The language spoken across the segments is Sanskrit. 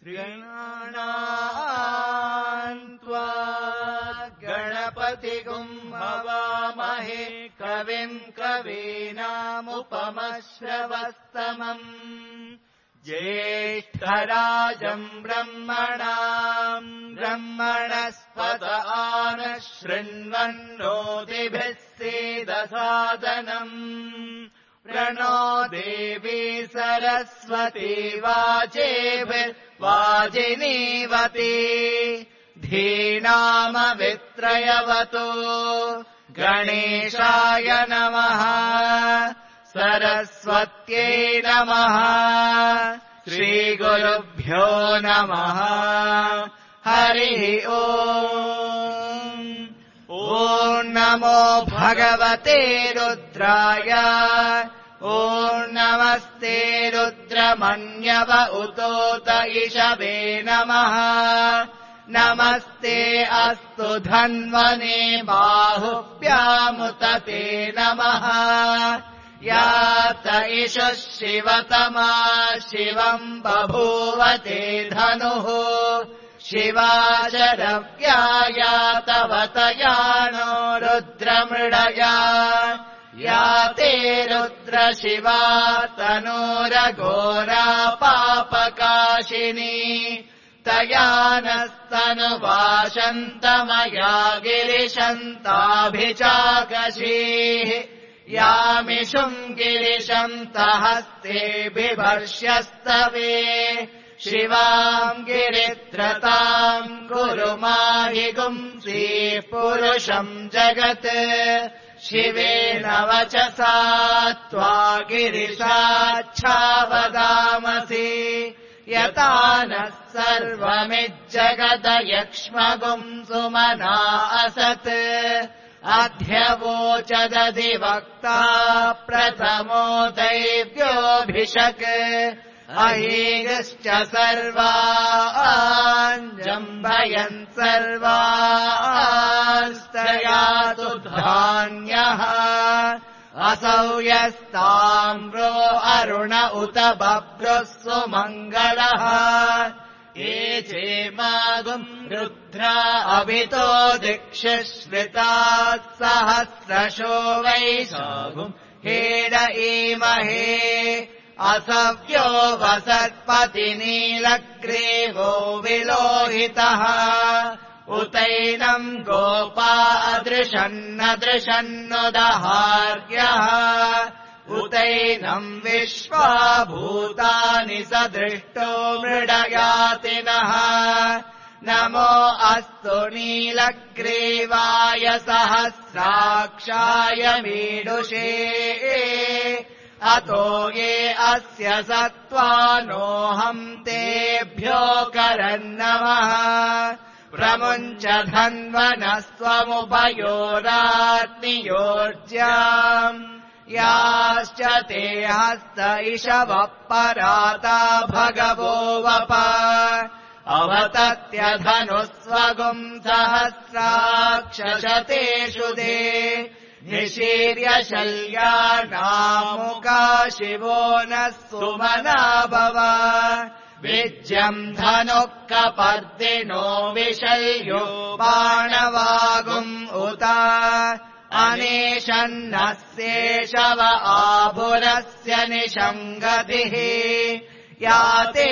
गणान्त्वा गणपतिगुं हवामहे कविम् कवीनामुपमश्रवस्तमम् ज्येष्ठराजम् ब्रह्मणस्पत आनः शृण्वन्नोतिभिः सीदसादनम् प्रणो देवी सरस्वती वाजिनीवती धीनामवित्रयवतु गणेशाय नमः सरस्वत्यै नमः श्रीगुरुभ्यो नमः हरिः ओम् ॐ नमो भगवते रुद्राय ॐ नमस्ते रुद्रमन्यव उतोत इषवे नमः नमस्ते अस्तु धन्वने बाहुभ्यामुत ते नमः यात इषः शिवतमा शिवम् बभूव ते धनुः शिवा शरव्या यातवतयानो रुद्रमृडया या ते रुद्रशिवा तनूरघोरा पापकाशिनी तया नस्तनुवाशन्तमया गिरिशन्ताभिचाकशीः यामिषुम् गिरिशन्तहस्ते बिभर्ष्यस्तवे शिवाम् गिरित्रताम् कुरु माहि गुंसी पुरुषम् जगत् शिवेन वचसा त्वा गिरिशाच्छावदामसि यता नः सर्वमिज्जगदयक्ष्मगुम् सुमना असत् अध्यवोचदधिवक्ता प्रथमो दैव्योऽभिषक् अहीगश्च सर्वाञ्जम्भयन् सर्वास्तयातु धान्यः असौ यस्ताम्रो अरुण उत बभ्रुः सुमङ्गलः ये चेमागुम् रुद्रा अभितो दिक्षश्रिताः सहस्रशो वैशागुम् हेड ईमहे असव्यो वसत्पतिनीलग्रीवो विलोहितः उतैनम् गोपा अदृशन्नदृशन्नुदहार्यः उतैनम् विश्वा भूतानि सदृष्टो मृडयातिनः नमो अस्तु नीलग्रीवाय सहस्राक्षाय मीडुषे अतो ये अस्य सत्त्वानोऽहम् तेभ्यो करन्नमः प्रमुञ्च धन्वनस्त्वमुभयोरात्नियोर्ज्याम् याश्च ते हस्त इषवः पराता भगवो वप अवतत्यधनुस्वगुम् सहस्राक्षशतेषु दे निशीर्य शल्यानामुका शिवो नः सुमना भव विज्यम् धनुः कपर्दिनो विशल्यो बाणवागुम् उत अनेशन्नस्येषव आभुरस्य निषङ्गतिः या ते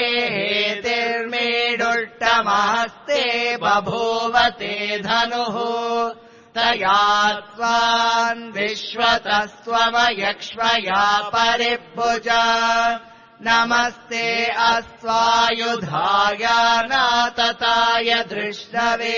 हेतिर्मेडुष्टमहस्ते बभूव ते धनुः तया त्वान् विश्वतस्त्वमयक्ष्मया परिभुज नमस्ते अस्त्वायुधाय नातताय दृष्टवे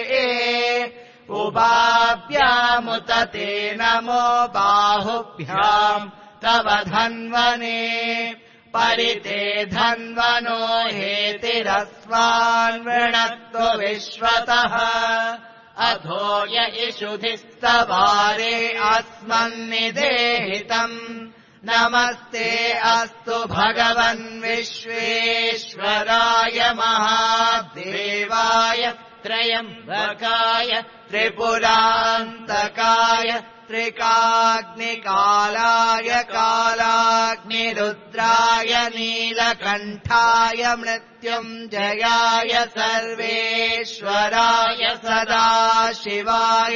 उभाभ्यामुत ते नमो बाहुभ्याम् तव धन्वने परिते धन्वनो हेतिरस्वान् वृणत्व विश्वतः अधो य इषुधिस्तवारे अस्मन्निदेहितम् नमस्ते अस्तु भगवन् विश्वेश्वराय महादेवाय त्रयम्बकाय त्रिपुरान्तकाय सामुद्रिकाग्निकालाय कालाग्निरुद्राय नीलकण्ठाय मृत्युञ्जयाय सर्वेश्वराय सदाशिवाय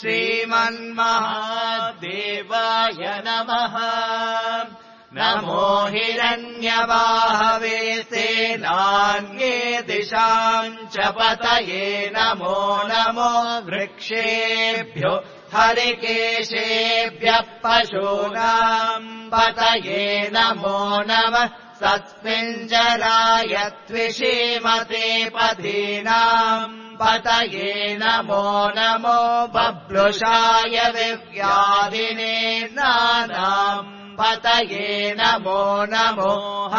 श्रीमन्महादेवाय नमः। नमो हिरण्यवाहवे सेनान्ये दिशाम् च पतये नमो नमो वृक्षेभ्यो हरिकेशेभ्यः पशूनाम् पतये नमो नमः। सत्पिञ्जराय त्विषीमते पथीनाम् पतये नमो नमो। बभ्रुषाय विव्याधिने नानाम् पतये नमो नमो।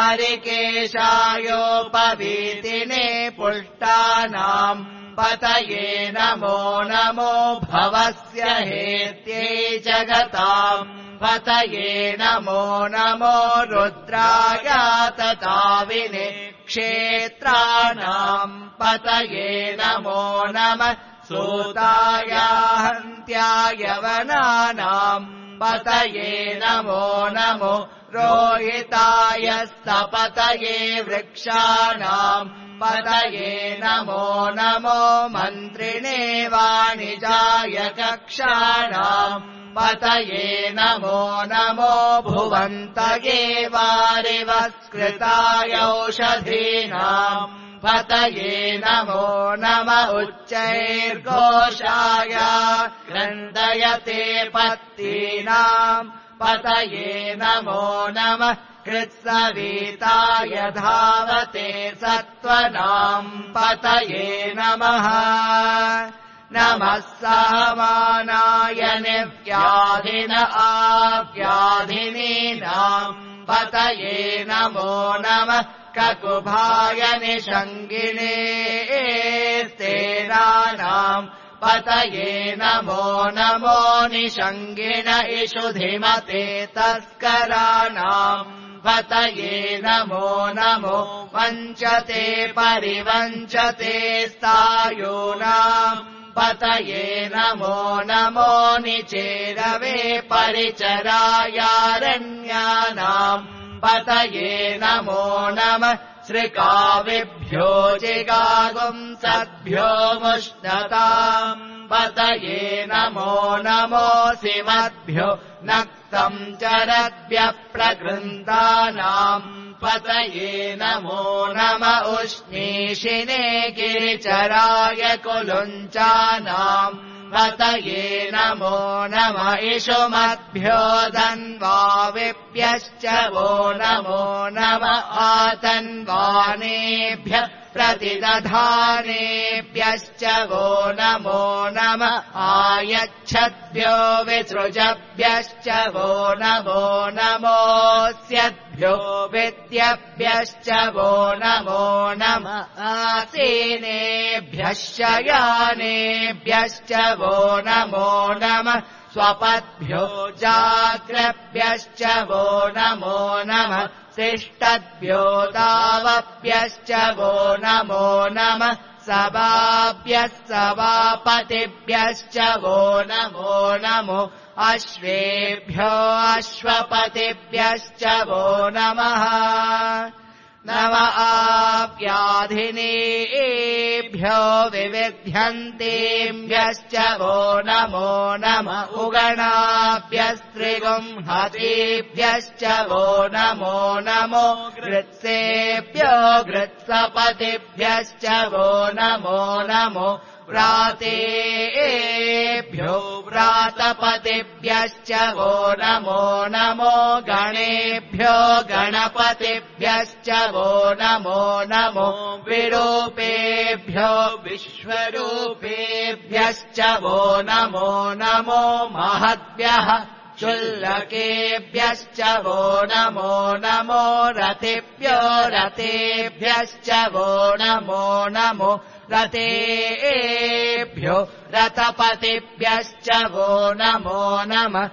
हरिकेशायोपवीतिने पुष्टानाम् पतये नमो नमो। भवस्य हेत्यै जगताम् पतये नमो नमो। रुद्राय तताविने क्षेत्राणाम् पतये नमो नमः। सूताय हन्त्याय वनानाम् पतये नमो नमो। रोहिताय स्तपतये वृक्षाणाम् पतये नमो नमो। मन्त्रिणे वाणिजाय कक्षाणाम् पतये नमो नमो। भुवन्तये वारिवस्कृताय औषधीनाम् पतये नमो नमः। उच्चैर्घोषाय क्रन्दयते पत्तीनाम् पतये नमो नमः। कृत्सवीताय धावते सत्त्वनाम् पतये नमः। नमः सहमानाय निव्याधिन आव्याधिनीनाम् पतये नमो नमः। ककुभाय निषङ्गिणे स्तेनानाम् पतये नमो नमो। निषङ्गिण इषुधिमते तस्कराणाम् पतये नमो नमो। वञ्चते परिवञ्चते स्थायूनाम् पतये नमो नमो। निचेरवे परिचरायारण्यानाम् पतये नमो नमः। श्रिकाविभ्यो जिगागुंसद्भ्यो मुष्णताम् पतये नमो नमो। सिमद्भ्यो नक्तम् चरद्भ्यः प्रकृन्तानाम् पतये नमो नमः। उष्णीषिणे गिरिचराय कुलुञ्चानाम् पतये नमो नमः। इषुमद्भ्यो धन्वाविभ्यश्च वो नमो नमः। आतन्वानेभ्यः प्रतिदधानेभ्यश्च वो नमो नमः। आयच्छद्भ्यो विसृजभ्यश्च वो नमो नमोऽस्यद्भ्यो विद्यभ्यश्च वो नमो नमः। आसीनेभ्यः शयानेभ्यश्च वो नमो नमः। स्वपद्भ्यो जाग्रभ्यश्च वो नमो नमः। शिष्टद्भ्यो दावभ्यश्च वो नमो नमः। सभाभ्यः सभापतिभ्यश्च वो नमो नमो। अश्वेभ्यो अश्वपतिभ्यश्च वो नमः। नम आव्याधिनेभ्यो विविध्यन्तेभ्यश्च वो नमो नमः। उगणाभ्यस्त्रिगुंहतेभ्यश्च वो नमो नमो। गृत्सेभ्यो गृत्सपतिभ्यश्च वो नमो नमो। व्रातेभ्यो व्रातपतिभ्यश्च वो नमो नमो। गणेभ्यो गणपतिभ्यश्च वो नमो नमो। विरूपेभ्यो विश्वरूपेभ्यश्च वो नमो नमो। महद्भ्यः शुल्लकेभ्यश्च वो नमो नमो। रथेभ्यो रथेभ्यश्च वो नमो नमो। रथेभ्यो रथपतिभ्यश्च वो नमो नमः।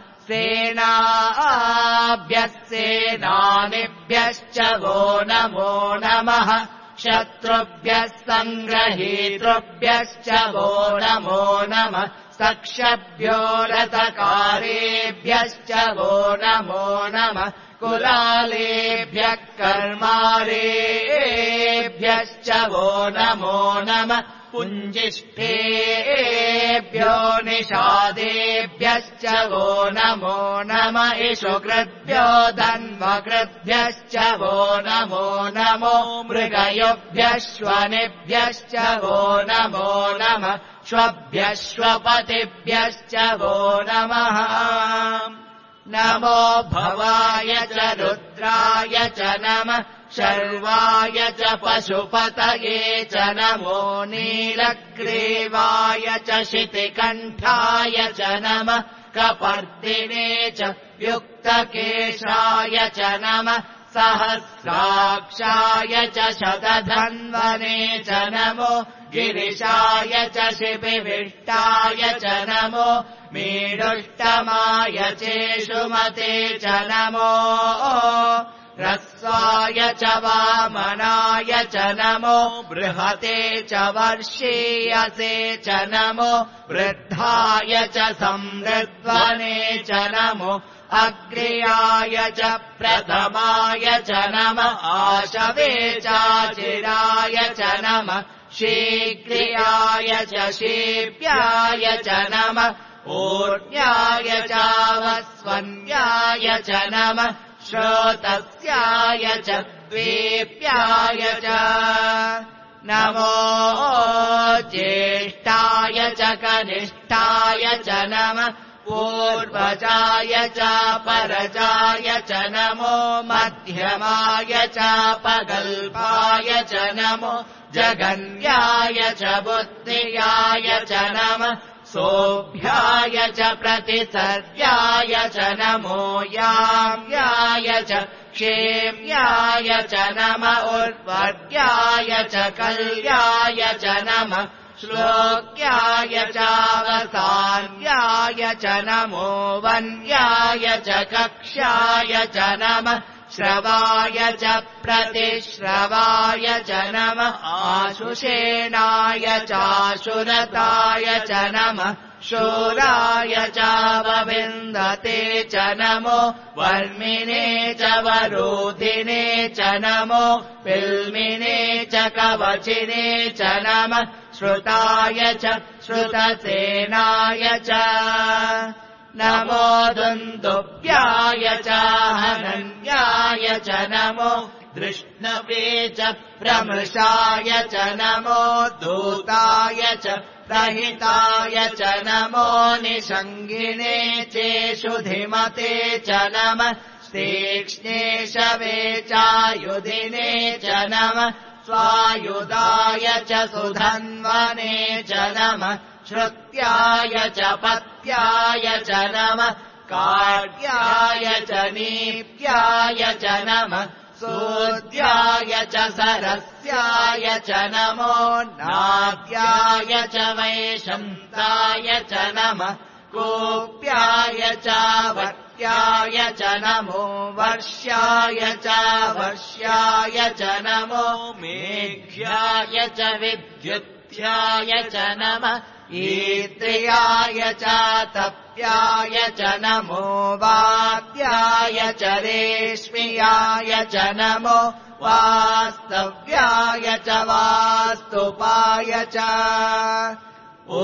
सेनाभ्यः सेनानिभ्यश्च वो नमो नमः। शत्रुभ्यः सङ्ग्रहीतृभ्यश्च वो नमो नमः सक्षभ्यो रथकारेभ्यश्च वो नमो नमः कुलालेभ्यः कर्मारेभ्यश्च वो नमो नमः पुञ्जिष्ठेभ्यो निषादेभ्यश्च वो नमो नमः इषुकृद्भ्यो धन्वकृद्भ्यश्च वो नमो नमो मृगयोभ्यश्वनेभ्यश्च वो नमो नमः श्वभ्यश्वपतिभ्यश्च वो नमः नमो भवाय च रुद्राय च नमः शर्वाय च पशुपतये च नमो नीलग्रीवाय च शितिकण्ठाय च नमः कपर्दिने च युक्तकेशाय च नमः सहस्राक्षाय च शतधन्वने च नमो गिरिशाय च शिबिविष्टाय च नमो मीडुष्टमाय चेषुमते च नमो ह्रस्वाय च वामनाय च नमो बृहते च वर्षीयसे च नमो वृद्धाय च संवृद्ध्वने च नमो अग्र्याय च प्रथमाय च नमः आशवे चाचिराय च नमः शीघ्रियाय च शीप्याय च नमः ऊर्ण्याय चावस्वन्याय च नमः श्रोतस्याय च द्वीप्याय च नमो ज्येष्ठाय च कनिष्ठाय च नमः पूर्वजाय च परजाय च नमो मध्यमाय च पगल्भाय च नमो जगन्याय च बुद्धियाय च नमः सोऽभ्याय च प्रतिसर्याय च नमो याम्याय च क्षेम्याय च नमः उर्वर्याय च कल्याय च नमः श्लोक्याय चावसान्याय च नमो वन्याय च कक्ष्याय च नमः श्रवाय च प्रतिश्रवाय च नमः आशुषेणाय चाशुरताय च नमः शूराय चावविन्दते च नमो वर्मिणे च वरोधिने च नमो पिल्मिने च कवचिने च नमः श्रुताय च श्रुतसेनाय च नमो दुन्दुभ्याय च हनन्याय च नमो दृष्णवे च प्रमृषाय च नमो दूताय च प्रहिताय च नमो निषङ्गिने चेषुधिमते च नमः तीक्ष्णेशवे चायुधिने च नमः स्वायुधाय च सुधन्वने च नमः श्रुत्याय च पत्याय च नमः कार्याय च नीप्याय च नमः सूद्याय च सरस्याय च नमो नाद्याय च वैशन्ताय च नमः कोप्याय च वर्त्याय च नमो वर्ष्याय च वर्ष्याय च नमो मेघ्याय च विद्युत्याय च नमः ईत्र्याय च तप्याय च नमो वाद्याय च रेश्म्याय च नमो वास्तव्याय च वास्तुपाय च ॐ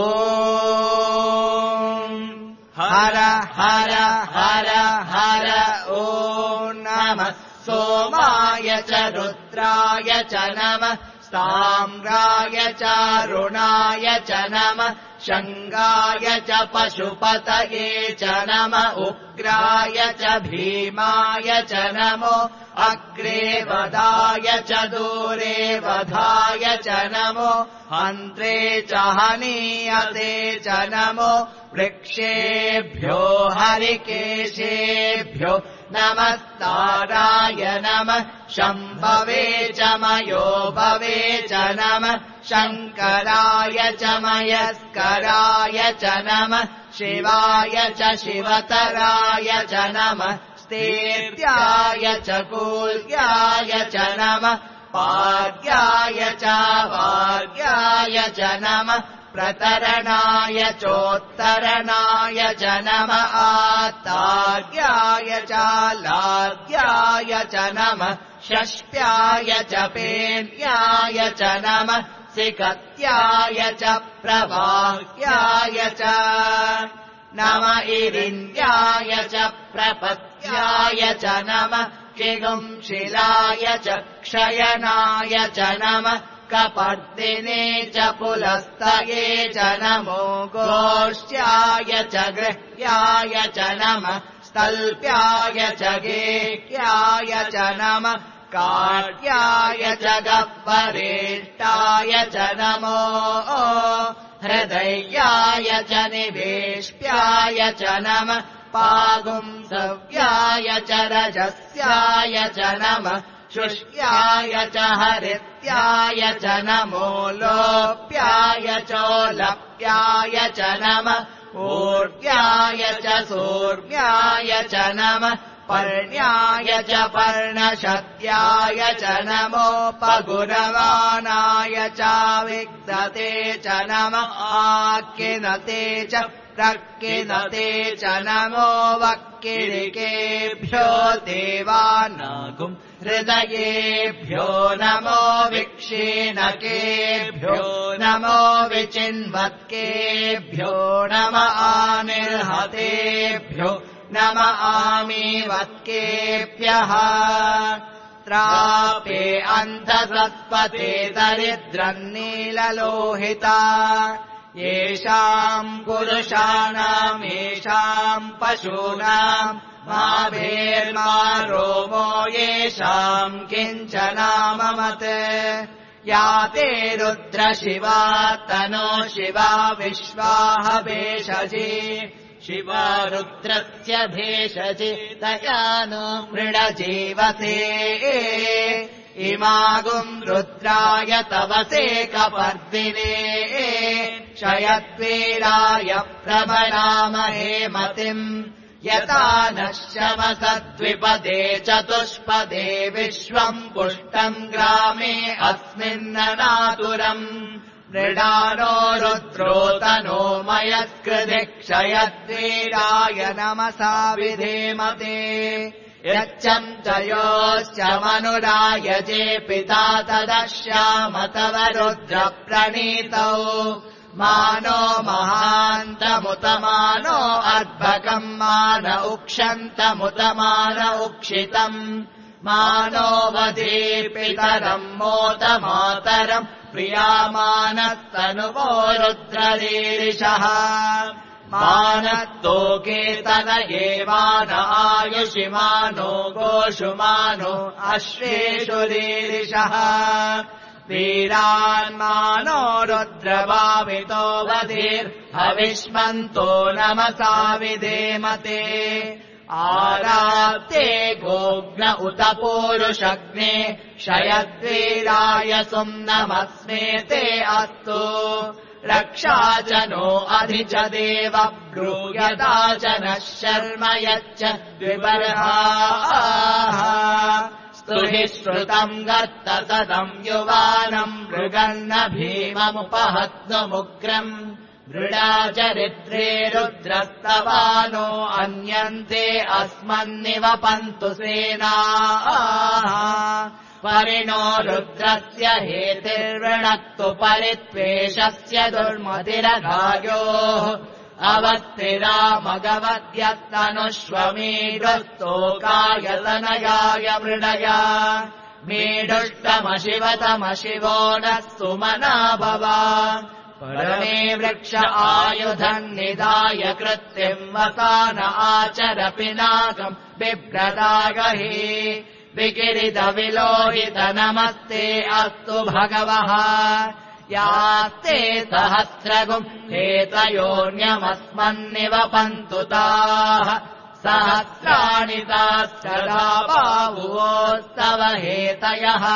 हर हर हर हर ॐ नमः सोमाय च रुद्राय च नमः ताम्राय च रुणाय च नमः शङ्गाय च पशुपतये च नमः उग्राय च भीमाय च नमो अग्रे वधाय च दूरे वधाय च नमो हन्त्रे च हनीयते च नमो वृक्षेभ्यो हरिकेशेभ्यो नमस्ताराय नमः शम्भवे च मयो भवे च नमः शङ्कराय च मयस्कराय च नमः शिवाय च शिवतराय च नमः स्तेत्याय च कूल्याय च नमः पार्याय च वार्याय च नमः प्रतरणाय चोत्तरणाय च नमः आतार्याय च लार्याय च नमः षष्ट्याय च पेन्याय च नमः सिकत्याय च प्रवाह्याय च नमः इरिन्द्याय च प्रपत्याय च नमः चिगुंशिलाय च क्षयनाय च नमः कपर्दिने च पुलस्तये च नमो गोष्ठ्याय च गृह्याय च नमः स्तल्प्याय च गेह्याय च नमः काट्याय च गह्वरेष्टाय च नमो हृदयाय च निवेष्ट्याय च नमः पागुंसव्याय च रजस्याय च नमः शुष्याय च हरित्याय च नमो लोप्याय चोलप्याय च नमः ऊर्व्याय च सूर्व्याय च नमः पर्ण्याय च पर्णशद्याय च नमो पगुरवानाय च विग्धते च नमः आक्किनते च प्रक्किनते च नमो वक्किरिकेभ्यो देवानागुम् हृदयेभ्यो नमो विक्षीणकेभ्यो नमो विचिन्वत्केभ्यो नम आनिर्हतेभ्यो नम आमीवत्केभ्यः त्रापे अन्धसत्पते दरिद्रन्नीललोहिता येषाम् पुरुषाणाम् येषाम् पशूनाम् मा भेर्मा रोमो येषाम् किञ्चनाममत् या ते रुद्रशिवा तनो शिवा विश्वाह भेषजी शिवा रुद्रस्य भेषजी तया नो मृडजीवसे इमागुम् रुद्राय तवसे कपर्दिने शयद्वीराय प्रभरामहे मतिम् यथा नः शमसद्विपदे चतुष्पदे विश्वम् पुष्टम् ग्रामे अस्मिन्ननातुरम् मृडानो रुद्रो तनो मयत्कृधि क्षयद्वीराय नमसा विधेमते यच्चम् च योश्च मनुराय जे पिता तदश्याम तव रुद्रप्रणीतौ मानो महान्तमुतमानो अर्भकम् मान उक्षन्तमुतमान उक्षितम् मानो वधीपितरम् मोतमातरम् प्रियामानस्तनुवो रुद्ररीरिषः मानत्तोकेतन एवान आयुषिमानो गोषुमानो अश्वेषु रीरिषः वीरान्मानो रुद्रभावितो वधीर्हविष्मन्तो नमसा विधेमते आराप्ते गोग्न उत पूरुषग्ने शयद्वीराय सुम्नमस्मे ते अस्तु रक्षा च नो अधि च देव ब्रूयता च नः शर्म यच्च द्विबर्हाः स्तुहि श्रुतम् गर्त तदम् युवानम् मृगन्न भीममुपहत्नुमुग्रम् मृडा चरित्रे रुद्रस्तवानो अन्यन्ते अस्मन्निवपन्तु सेनाः परिणो रुद्रस्य हेतिर्वृणक्तु परित्वेषस्य दुर्मतिरघायोः अवत्तिरामगवद्यत्तनुष्वमीडुस्तोकायतनयाय मृडया मीडुष्टमशिवतमशिवो नः सुमना भवा परमे वृक्ष आयुधम् निधाय कृत्तिम् वसान आचर पिनाकम् बिभ्रदागहि विकिरितविलोहित नमस्ते अस्तु भगवः यास्ते सहस्रगुम् हेतयोऽन्यमस्मन्निवपन्तु ताः सहस्राणि सहस्रदा बाहुवोस्तव हेतयः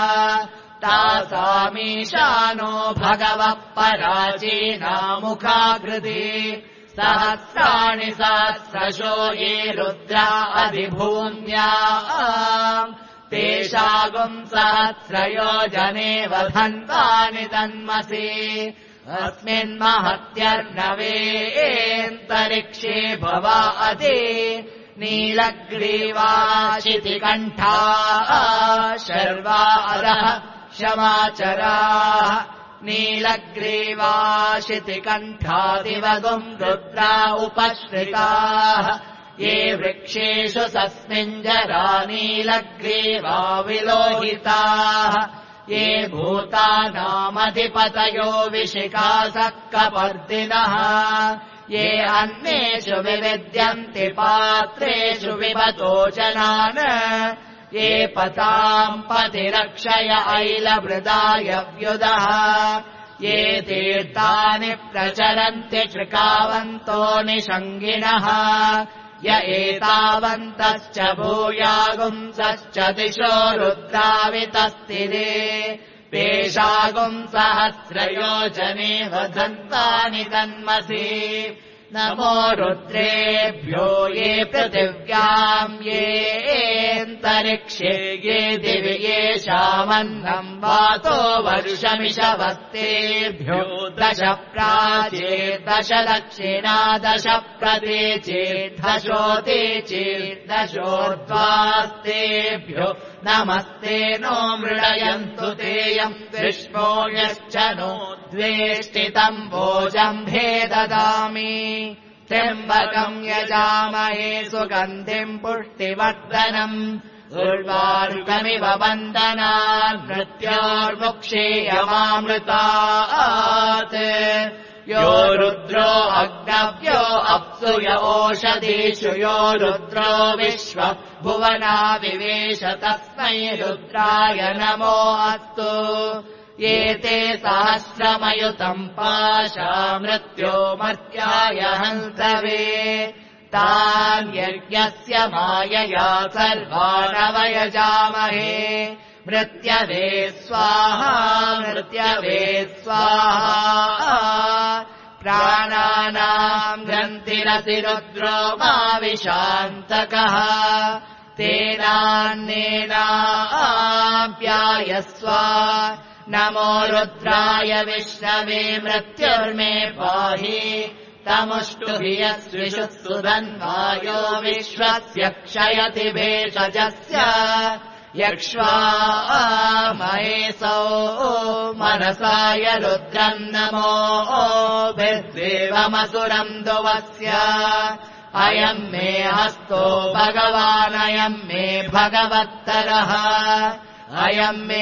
तासामीशानो भगवः पराचीनामुखाकृति सहस्राणि सहस्रशो ये रुद्रा अधिभूम्या पेशागुम् सहस्रयोजने वधन्तानि तन्मसि अस्मिन्महत्यर्णवेन्तरिक्षे भवा अति नीलग्रीवाशितिकण्ठा शर्वा अधः क्षमाचराः नीलग्रीवाशितिकण्ठादिवगुम् रुद्रा उपश्रिताः ये वृक्षेषु सस्मिञ्जरा नीलग्रीवा विलोहिताः ये भूतानामधिपतयो विशिखासक्कपर्दिनः ये अन्येषु विविद्यन्ति पात्रेषु विभतो जनान् ये पताम् पतिरक्षय ऐलवृदाय व्युदः ये तीर्थानि प्रचरन्ति तृकावन्तो निषङ्गिणः य एतावन्तश्च भूयागुंसश्च दिशो रुद्रावितस्तिरे पेशागुम् सहस्रयोजने वधन्तानि तन्मसि नमो रुद्रेभ्यो ये पृथिव्याम् येऽन्तरिक्षे ये दिवि येषामन्नम् वातो वर्षमिषवत्तेभ्यो 10 प्राचेत् 10 दक्षिणा 10 प्रतीचेत् 10 दशोर्ध्वास्तेभ्यो नमस्ते नो मृडयन्तु तेयम् विष्णो यश्च नो द्वेष्टितम् भोजम्भे ददामि त्र्यम्बकम् यजामहे सुगन्धिम् पुष्टिवर्धनम् उर्वारुकमिव वन्दनान् मृत्योर्मुक्षेयमामृतात् यो रुद्रो अग्नव्यो अप्सु य ओषधीषु यो रुद्रो विश्व भुवना विवेश तस्मै रुद्राय नमो अस्तु ये ते सहस्रमयुतम् पाशा मृत्यो मर्त्याय हन्तवे तान् यज्ञस्य मायया सर्वानवयजामहे मृत्यवे स्वाहा मृत्यवे स्वाहा प्राणानाम् ग्रन्थिरसि रुद्रो मा विशान्तकः तेनान्नेनाप्यायस्व नमो रुद्राय विष्णवे मृत्युर्मे पाहि तमुष्टुभियस्विषु सुधन्वायो विश्वस्य क्षयति भेषजस्य यक्ष्वा महेशो मनसाय रुद्रम् नमो भिर्देवमसुरम् दुवस्य अयम् मे हस्तो भगवानयम् मे भगवत्तरः अयम् मे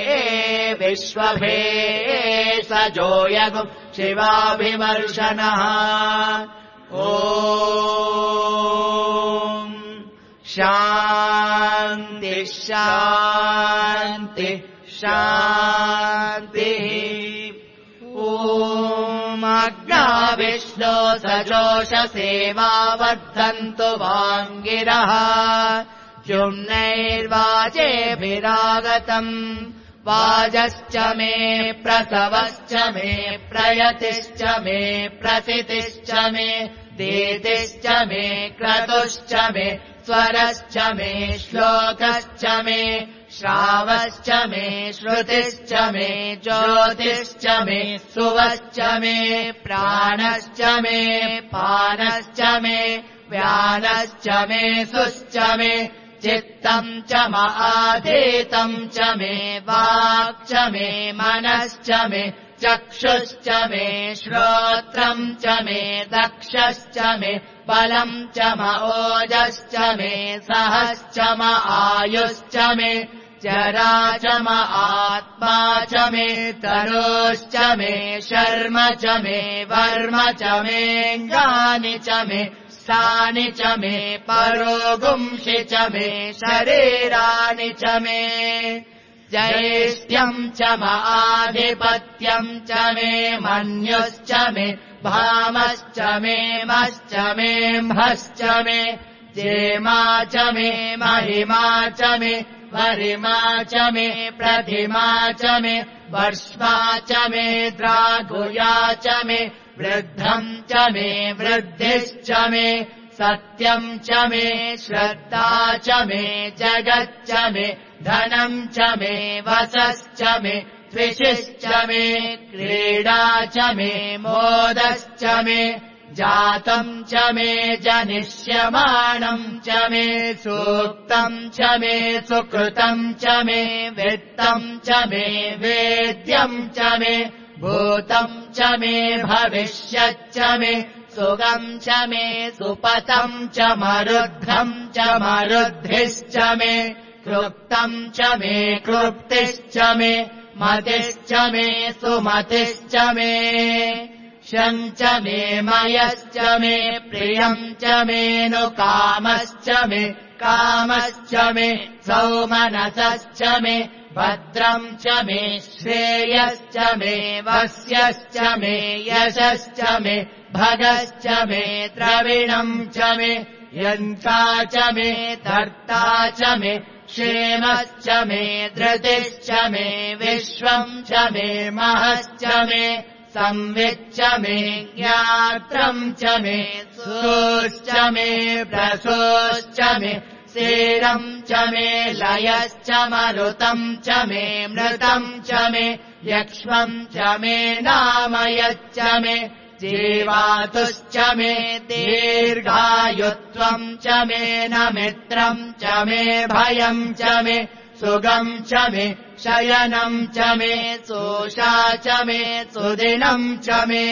विश्वभेषजो यगुम् शिवाभिमर्शनः ॐ शान्ति शान्ति शान्तिः ॐ अग्नाविष्णो सजोषसेवावर्धन्तु वाङ्गिरः जुम्नैर्वाजेभिरागतम् वाजश्च मे प्रसवश्च मे प्रयतिश्च मे प्रसितिश्च मे दीतिश्च मे क्रतुश्च मे स्वरश्च मे श्लोकश्च मे श्रावश्च मे श्रुतिश्च मे ज्योतिश्च मे सुवश्च मे प्राणश्च मे पानश्च मे व्यानश्च मे सुश्च मे चित्तम् च आधीतम् च मे वाक् च मे मनश्च मे चक्षुश्च मे श्रोत्रम् च मे दक्षश्च मे बलम् च ओजश्च मे सहश्च आयुश्च मे जरा च आत्मा च मे तनुश्च मे शर्म च मे वर्म च मेऽङ्गानि च मे स्थानि च मे परोगुंषि च मे शरीराणि च मे ज्येष्ठ्यम् च आधिपत्यम् च मे मन्युश्च मे भामश्च मे मश्च मे म्भश्च मे जेमा च मे महिमा च मे वरिमा च मे प्रतिमा च मे वर्ष्मा च मे द्रागुया च मे वृद्धम् च मे वृद्धिश्च मे सत्यम् च मे श्रद्धा च मे जगच्च मे धनम् च मे वसश्च मे द्विषिश्च मे क्रीडा च मे मोदश्च मे जातम् च मे जनिष्यमाणम् च मे सूक्तम् च मे सुकृतम् च मे वित्तम् च मे वेद्यम् च मे भूतम् च मे भविष्यच्च मे सुगम् च मे सुपतम् च मरुद्धम् च मरुद्धिश्च मे क्लुप्तम् च मे क्लुप्तिश्च मे मतिश्च मे सुमतिश्च मे शम् च मे मयश्च मे प्रियम् च मेऽनुकामश्च मे कामश्च मे सौमनसश्च मे भद्रम् च मे श्रेयश्च मे वस्यश्च मे यशश्च मे भगश्च मे द्रविणम् च मे यन्ता च मे धर्ता च मे क्षेमश्च मे धृतिश्च मे विश्वम् च मे महश्च मे संविच्च मे ज्ञात्रम् च मे सोश्च मे प्रसोश्च मे सीरम् च मे लयश्च मरुतम् च मे मृतम् च मे यक्ष्मम् च मे नामयच्च मे जीवातुश्च मे दीर्घायुत्वम् च मे न मित्रम् च मे भयम् च मे सुगम् च मे शयनम् च मे सोषा च मे सुदिनम् च मे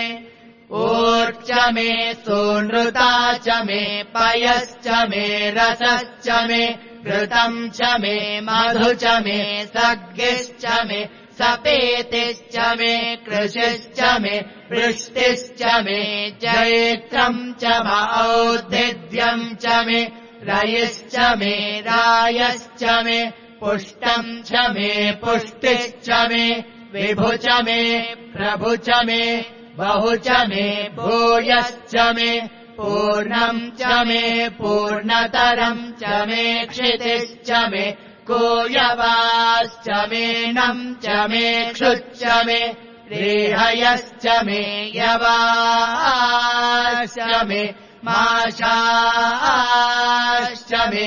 ऊर्च मे सूनृता च मे पयश्च मे रसश्च मे घृतम् च मे मधु च मे सग्गिश्च मे सपेतिश्च मे कृशिश्च मे वृष्टिश्च मे जैत्रम् च औद्धिद्यम् च मे रयिश्च मे रायश्च मे पुष्टम् च मे पुष्टिश्च मे विभु च मे प्रभु च मे बहु च मे भूयश्च मे पूर्णम् च मे पूर्णतरम् च मे क्षितिश्च मे कूयवाश्च मेनम् च मे क्षुच्च मे रेहयश्च मे यवाश्च मे माशाश्च मे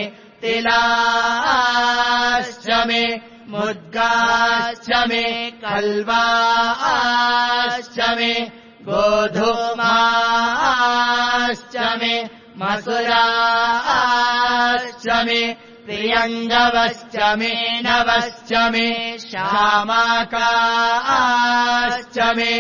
तिलाश्च मे मुद्गाश्च मे कल्वाश्च मे गोधूमाश्च मे मसुराश्च मे प्रियङ्गवश्च मे नवश्च मे श्यामाकाश्च मे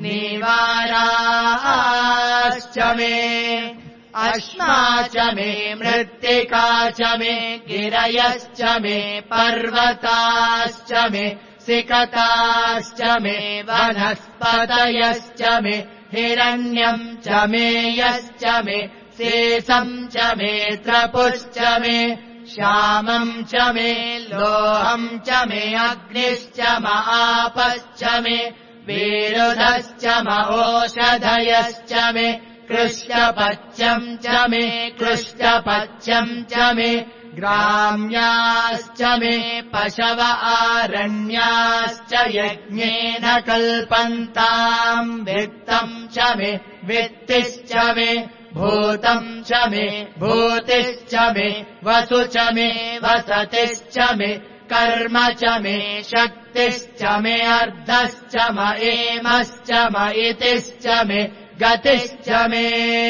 नीवाराश्च मे अश्मा च मे मृत्तिका च मे गिरयश्च मे पर्वताश्च मे सिकताश्च मे वनस्पतयश्च मे हिरण्यम् च मे यश्च मे शेषम् च मे त्रपुश्च मे श्यामम् च मे लोहम् च मे अग्निश्च महापश्च मे विरुधश्च महोषधयश्च मे कृष्णपच्यम् च मे कृष्णपच्यम् च मे ग्राम्याश्च मे पशव आरण्याश्च यज्ञेन कल्पन्ताम् वित्तम् च मे वित्तिश्च मे भूतम् च मे भूतिश्च मे वसु च मे वसतिश्च मे कर्म च मे शक्तिश्च मे अर्धश्च म एमश्च म इतिश्च मे गतिश्च मे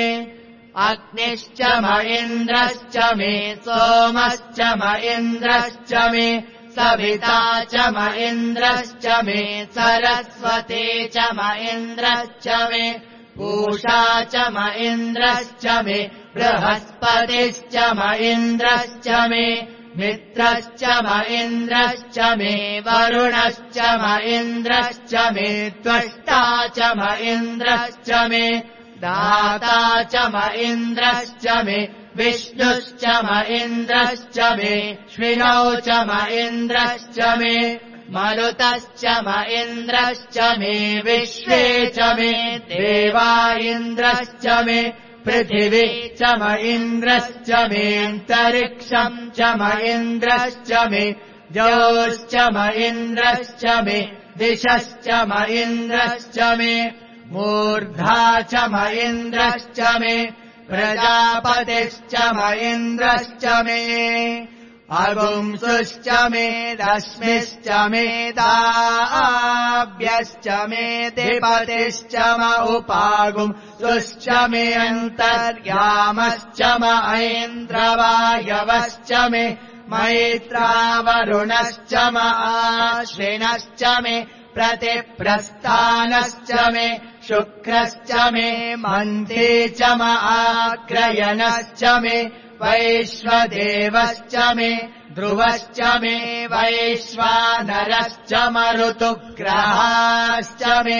अग्निश्च म इन्द्रश्च मे सोमश्च म इन्द्रश्च मे सविता च म इन्द्रश्च मे सरस्वती च म इन्द्रश्च मे पूषा च म इन्द्रश्च मे बृहस्पतिश्च म इन्द्रश्च मे मित्रश्च म इन्द्रश्च मे वरुणश्च म इन्द्रश्च मे त्वष्टा च म इन्द्रश्च मे दाता च म इन्द्रश्च मे विष्णुश्च म इन्द्रश्च मे श्विनौ च म इन्द्रश्च मे मरुतश्च म इन्द्रश्च मे विश्वे च मे देवा इन्द्रश्च मे पृथिवी च म इन्द्रश्च मेऽन्तरिक्षम् च म इन्द्रश्च मे द्यौश्च म इन्द्रश्च मे दिशश्च म इन्द्रश्च मे मूर्धा च म इन्द्रश्च मे प्रजापतिश्च म इन्द्रश्च मे अगुंसुश्च मे रश्मिश्च मे दाव्यश्च मे दिपतिश्च म उपागुंसुश्च मे अन्तर्यामश्च म ऐन्द्रवायवश्च मे मैत्रावरुणश्च म आश्विनश्च मे प्रतिप्रस्थानश्च मे शुक्रश्च मे मन्थे च म आग्रयणश्च मे वैश्वदेवश्च मे ध्रुवश्च मे वैश्वानरश्च म ऋतुग्रहाश्च मे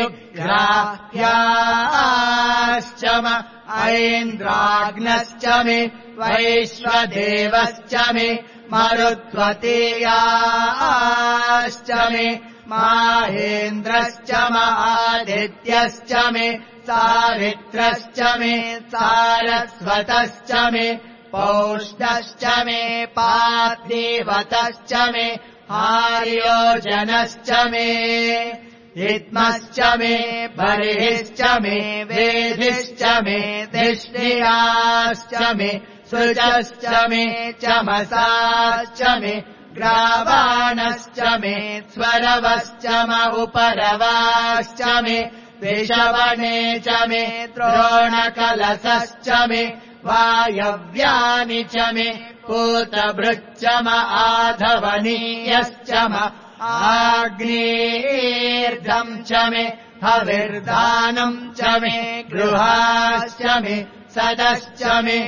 दिग्ग्राह्याश्च म ऐन्द्राग्नश्च मे वैश्वदेवश्च मे मरुत्वतीयाश्च मे माहेन्द्रश्च म आदित्यश्च मे सावित्रश्च मे सारस्वतश्च मे पौष्णश्च मे पार्थिवतश्च मे आर्योजनश्च मे हित्मश्च मे बर्हिश्च मे वेदिश्च मे तिष्ठियाश्च मे सृजश्च मे चमसाश्च मे ग्रावाणश्च मे स्वरवश्च म उपरवाश्च मे विषवणे च मे द्रोणकलशश्च मे वायव्यानि च मे पूतभृच्च म आधवनीयश्च म आग्नेर्धम् च मे हविर्दानम् च मे गृहाश्च मे सदश्च मे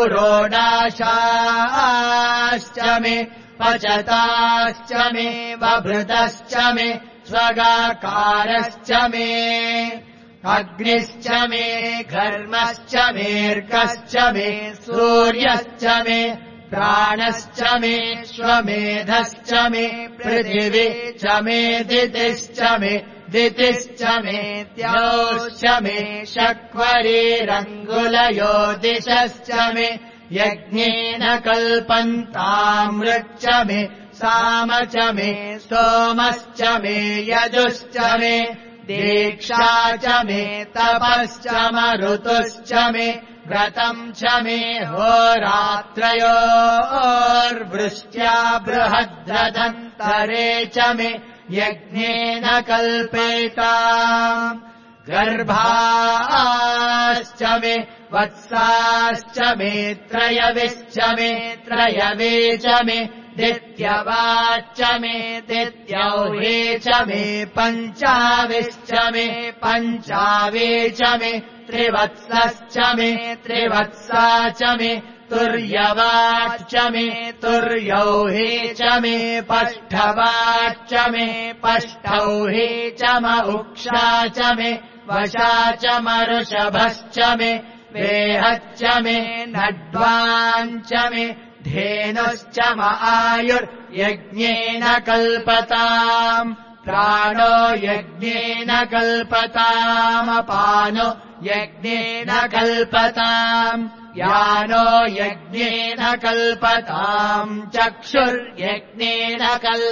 पुरोडाशाश्च मे पचताश्च मे बभृतश्च मे स्वगाकारश्च मे अग्निश्च मे घर्मश्च मेऽर्कश्च मे सूर्यश्च मे प्राणश्च मे श्वमेधश्च मे पृथिवी च मे दितिश्च मे दितिश्च मे द्यौश्च मे शक्वरीरङ्गुलयो दिशश्च मे यज्ञेन कल्पन्तामृच्च मे साम च मे सोमश्च मे यजुश्च मे दीक्षा च मे तपश्च म ऋतुश्च मे व्रतम् च मे होरात्रयोर्वृष्ट्या बृहद्रदन्तरे च मे यज्ञेन कल्पेता गर्भाश्च मे वत्साश्च मे त्रयविश्च मे त्रयवे च मे दित्यवाच्च मे दित्यौहे च मे पञ्चाविश्च मे पञ्चावे च मे त्रिवत्सश्च मे त्रिवत्सा च मे तुर्यवाच्च मे तुर्यौहे च मे पष्ठवाच्च मे पष्ठौहे च म उक्षा च मे वशा च म ऋषभश्च मे वेहच्च मे नड्वाञ्च मे धेनुश्च म आयुर्यज्ञेन कल्पताम् प्राणो यज्ञेन कल्पतामपानो यज्ञेन कल्पताम् यानो यज्ञेन कल्पताम् चक्षुर्यज्ञेन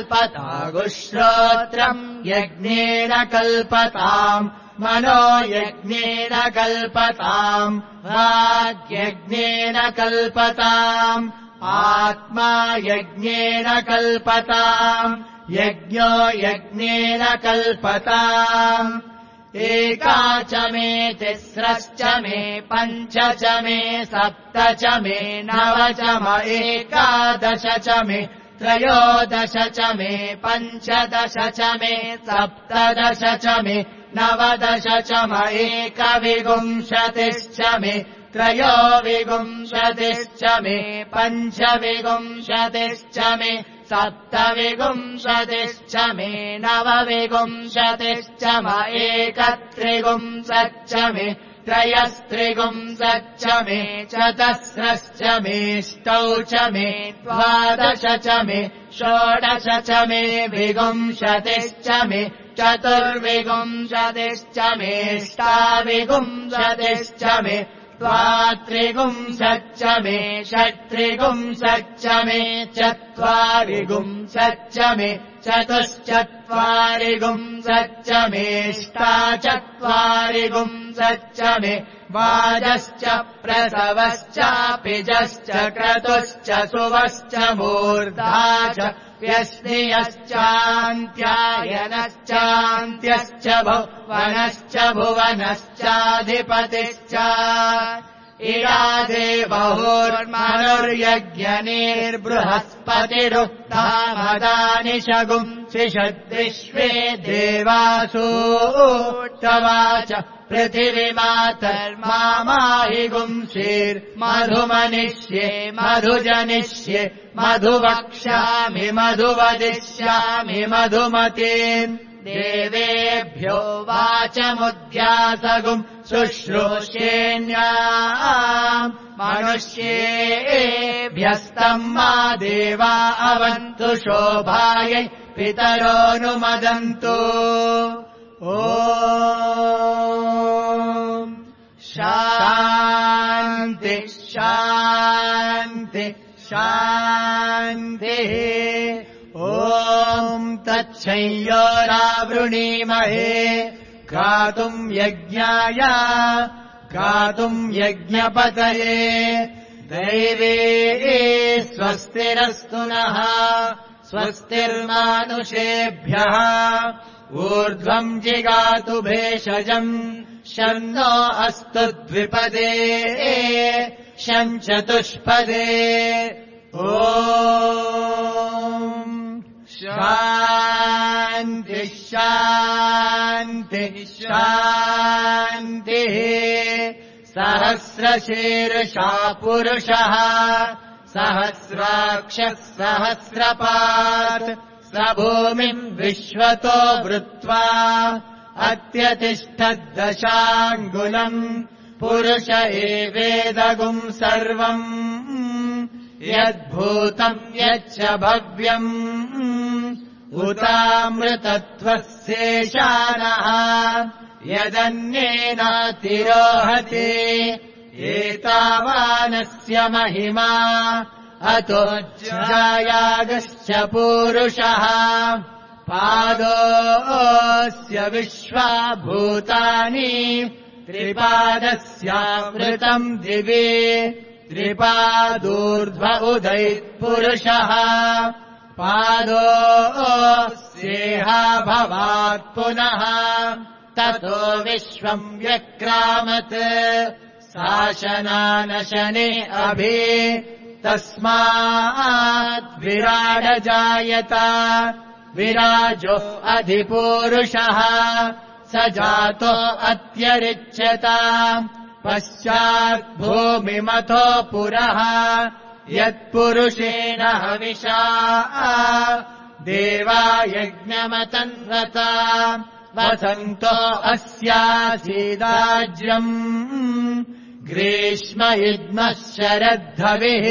कल्पतागुश्रोत्रम् यज्ञेन कल्पताम् मनो यज्ञेन कल्पताम् वाग्यज्ञेन कल्पताम् आत्मा यज्ञेन कल्पताम् यज्ञो यज्ञेन कल्पताम् एका च मे तिस्रश्च मे पञ्च च मे सप्त च मे नव च म एकादश च मे त्रयोदश च मे पञ्चदश च मे सप्तदश च मे नवदश च म एकविंशतिश्च मे त्रयोविंशतिश्च मे पञ्चविंशतिश्च मे सप्तविंशतिश्च मे नवविंशतिश्च म एकत्रिंशच्च मे त्रयस्त्रिंशच्च मे चतस्रश्च मेष्टौ च मे द्वादश च मे षोडश च मे विंशतिश्च मे चतुर्विंशतिश्च मेष्टाविंशतिश्च मे द्वात्रिंशच्च मे षट्त्रिंशच्च मे चत्वारिंशच्च मे चतुश्चत्वारिंशच्च मेष्टाचत्वारिंशच्च मे वाजश्च प्रसवश्चापिजश्च क्रतुश्च सुवश्च मूर्धा च व्यश्नियश्चान्त्यायनश्चान्त्यश्च भुवनश्च भुवनश्चाधिपतिश्च इरा देवहोर्मनुर्यज्ञनेर्बृहस्पतिरुक्ता मदानि शगुंसिषद्विश्वे देवासूक्तवाच पृथिवीमातर्माहि गुंसीर्मधुमनिष्ये मधुजनिष्ये मधुवक्ष्यामि मधुवदिष्यामि मधुमतीन् देवेभ्यो वाचमुद्यासगुम् शुश्रूषेण्याम् मनुष्येभ्यस्तम् मा देवा अवन्तु शोभायै पितरोऽनुमदन्तु ॐ शान्ति शान्ति शान्तिः ॐ तच्छंयोरावृणीमहे गातुम् यज्ञाय गातुम् यज्ञपतये दैवे स्वस्तिरस्तु नः स्वस्तिर्मानुषेभ्यः ऊर्ध्वम् जिगातु भेषजम् शन्नो अस्तु द्विपदे शम् चतुष्पदे ॐ शान्ति शान्ति शान्तिः सहस्रशीर्षा पुरुषः सहस्राक्षः सहस्रपात् स भूमिम् विश्वतो वृत्वा अत्यतिष्ठद्दशाङ्गुलम् पुरुष एवेदगुम् सर्वम् यद्भूतम् यच्च भव्यम् उतामृतत्वस्येषानः यदन्येनातिरोहति एतावानस्य महिमा अतो जायागश्च पूरुषः पादोऽस्य विश्वाभूतानि त्रिपादस्यामृतम् दिवि त्रिपादूर्ध्व उदैत्पुरुषः पादोऽस्येहाभवात् पुनः ततो विश्वम् व्यक्रामत् शासनानशने अभि तस्मात् विराडजायत विराजो अधिपूरुषः स जातो अत्यरिच्यत पश्चात् भूमिमथो पुरः यत्पुरुषेण हविषा देवा यज्ञमतन्वता वसन्तो अस्यासीदाज्यम् ग्रीष्मयुग्मः शरद्धविः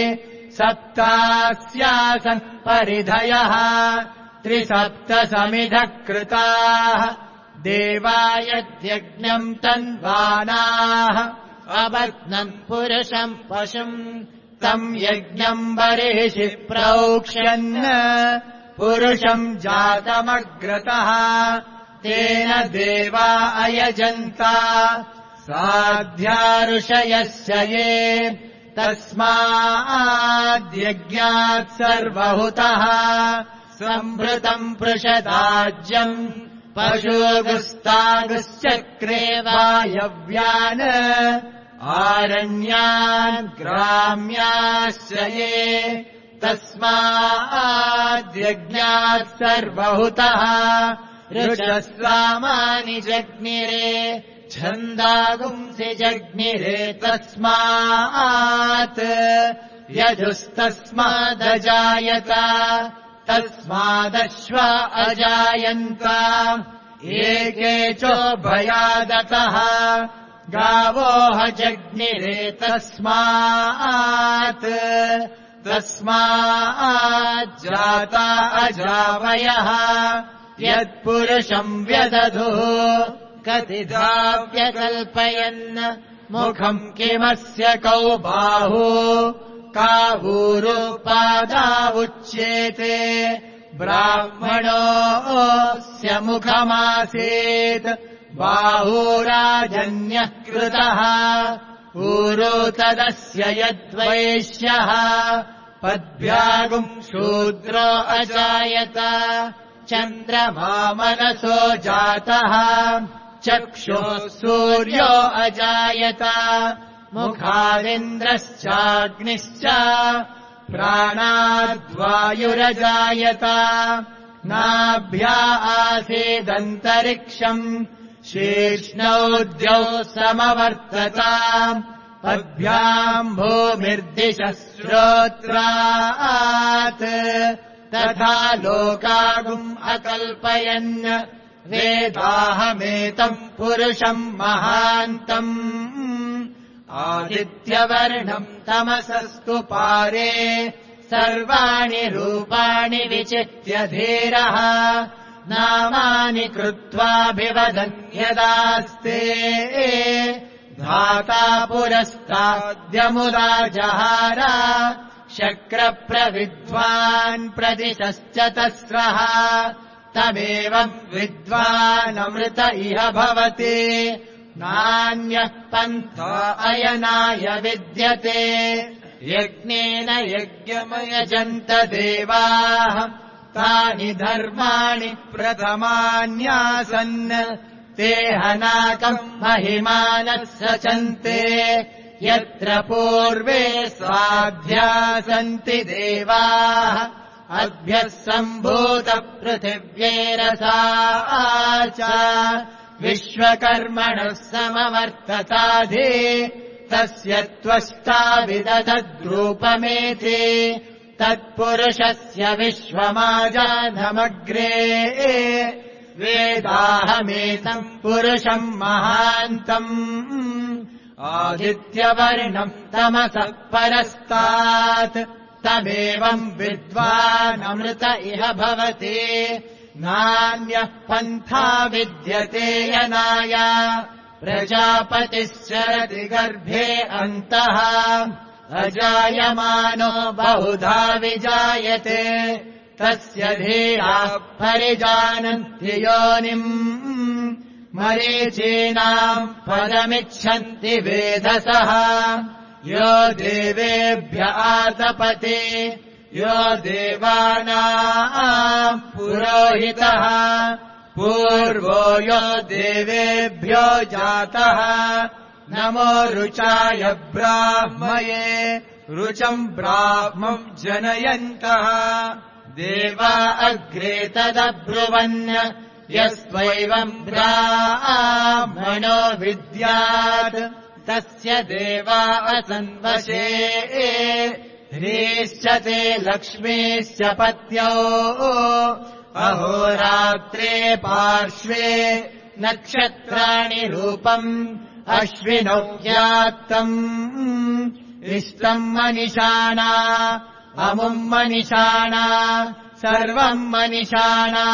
सप्तास्यासन् परिधयः त्रिसप्तसमिधः कृताः देवा यद्यज्ञम् तन्वानाः अबध्नन् पुरुषम् पशुम् तम् यज्ञम् बर्हिषि प्रोक्ष्यन् पुरुषम् जातमग्रतः तेन देवा अयजन्ता साध्याऋषयस्य ये तस्माद्यज्ञात् सर्वहुतः सम्भृतम् पृषदाज्यम् पशुगुस्तागुश्चक्रे वायव्यान् आरण्यान् ग्राम्याश्च ये तस्माद्यज्ञात् सर्वहुतः ऋषस्वामानि जग्निरे छन्दागुंसि जग्निरे तस्मात् यजुस्तस्मादजायत तस्मादश्व अजायन्त एके चोभयादतः गावोह जग्निरे तस्मात् तस्माज्जाता अजावयः यत्पुरुषम् व्यदधुः कतिधा व्यकल्पयन् मुखम् किमस्य कौ बाहु कावूरुपादावुच्येते ब्राह्मणोऽस्य मुखमासीत् बाहुराजन्यः कृतः ऊरो तदस्य यद्वैश्यः पद्भ्यागुम् शूद्रो अजायत चन्द्रमा मनसो जातः चक्षुः सूर्यो अजायत मुखादिन्द्रश्चाग्निश्च प्राणाद्वायुरजायत नाभ्या आसीदन्तरिक्षम् शीर्ष्णौ द्यौः समवर्तत पद्भ्याम् भूमिर्दिशः श्रोत्रात् तथा लोकागुम् अकल्पयन् वेदाहमेतम् पुरुषम् महान्तम् आदित्यवर्णम् तमसस्तु पारे सर्वाणि रूपाणि विचित्य धीरः नामानि कृत्वाभिवदन्यदास्ते धाता पुरस्ताद्यमुदा जहार शक्रप्रविद्वान् प्रदिशश्च तस्रः तमेवम् विद्वानमृत इह भवति नान्यः पन्था अयनाय विद्यते यज्ञेन यज्ञमयजन्त देवाः तानि धर्माणि प्रथमान्यासन् ते हनाकम् महिमानः सचन्ते यत्र पूर्वे स्वाध्या सन्ति देवाः अभ्यः सम्भूतपृथिव्यैरसा च विश्वकर्मणः समवर्तताधि तस्य त्वष्टा विदधद्रूपमेति तत्पुरुषस्य विश्वमाजानमग्रे वेदाहमेतम् पुरुषम् महान्तम् आदित्यवर्णम् तमसः परस्तात् तमेवम् विद्वानमृत इह भवति नान्यः पन्था विद्यते यनाय प्रजापतिश्चरति गर्भे अन्तः अजायमानो बहुधा विजायते तस्य धियाः परिजानन्ति योनिम् मरीचीनाम् पदमिच्छन्ति वेधसः यो देवेभ्य आतपति यो देवानाम् पुरोहितः पूर्वो यो देवेभ्यो जातः नमो रुचाय ब्राह्मये रुचम् ब्राह्मम् जनयन्तः देवा अग्रे तदब्रुवन् यस्त्वैवम् ब्राह्मणो विद्यात् तस्य देवा असन्वशे ह्रीश्च ते लक्ष्मीश्च पत्यो अहोरात्रे पार्श्वे नक्षत्राणि रूपम् अश्विनौ व्यात्तम् इष्टम् मनिषाणा अमुम् मनिषाणा सर्वम् मनिषाणा